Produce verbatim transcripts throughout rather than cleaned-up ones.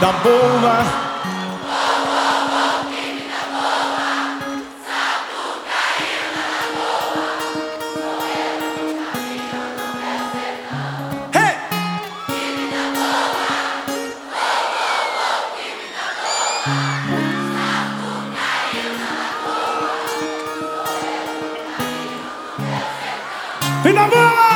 vida boa. Vida boa!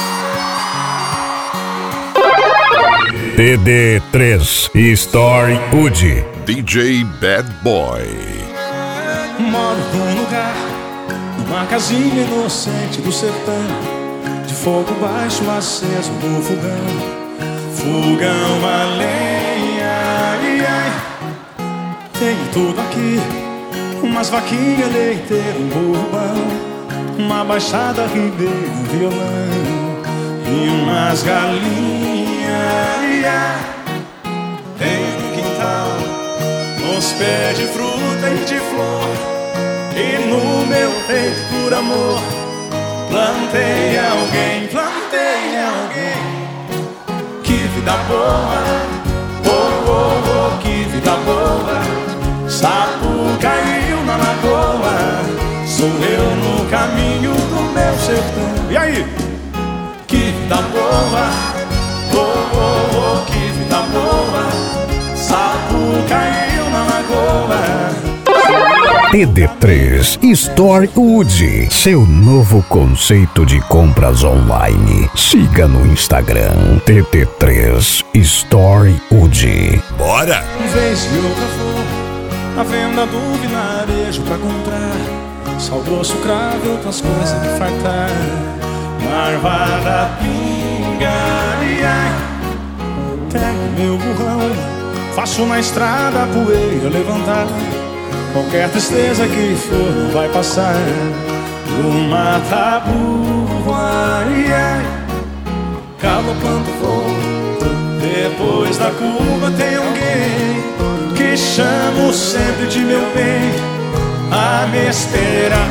T D três Story Wood. D J Bad Boy. Moro num lugar, numa casinha inocente do sertão, de fogo baixo aceso no fogão. Fogão a lenha, ai, ai. Tenho tudo aqui, umas vaquinhas, leiteiro, um burro bom, uma baixada, ribeiro, um violão e umas galinhas. Ai, ai. Tenho no quintal uns pés de fruta e de flor, e no meu peito, por amor, plantei alguém, plantei alguém. Que vida boa, oh, oh, oh, que vida boa. Sapo caiu na lagoa, sou eu no caminho do meu sertão. E aí? Que vida boa, oh, oh, oh, que vida boa. Sapo caiu na lagoa. T D três Story Wood, seu novo conceito de compras online. Siga no Instagram T D três Story Wood. Bora! Uma vez e outra for a venda do vinarejo pra comprar sal grosso, cravo e outras coisas de fartar. Marvada, pinga, ai, ai. Pego meu burrão, faço na estrada a poeira levantar. Qualquer tristeza que for não vai passar. No mata-burro, ai, ai. Galopando vou, depois da curva tem alguém que chamo sempre de meu bem, a me esperar.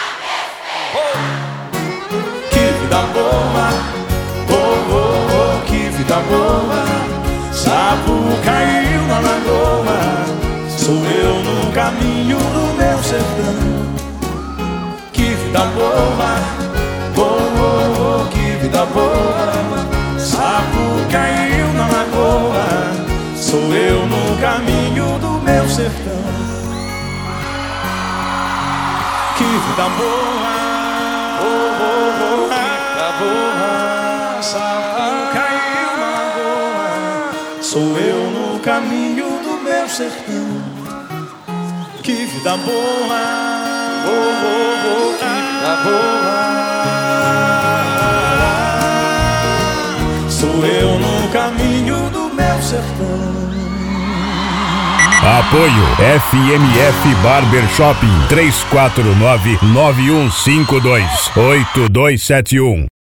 Que vida boa, oh, oh, oh, que vida boa. Sapo caiu na lagoa, sou eu no caminho do meu sertão. Que vida boa, oh, oh, oh, que vida boa. Sapo caiu na lagoa, sou eu no caminho do meu sertão. Que vida boa, oh, oh, oh, que vida boa. Sapo caiu na lagoa, sou eu no caminho do meu sertão. Que vida boa, oh, oh, oh, que vida boa. Sou eu no caminho do meu sertão. Apoio F M F Barber Shopping três quatro nove, nove um cinco dois, oito dois sete um.